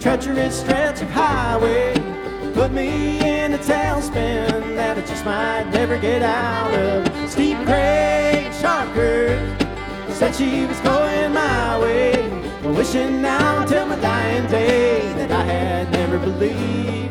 treacherous stretch of highway put me in a tailspin that I just might never get out of. Steep grade, sharp curve, said she was going my way, wishing now until my dying day that I had never believed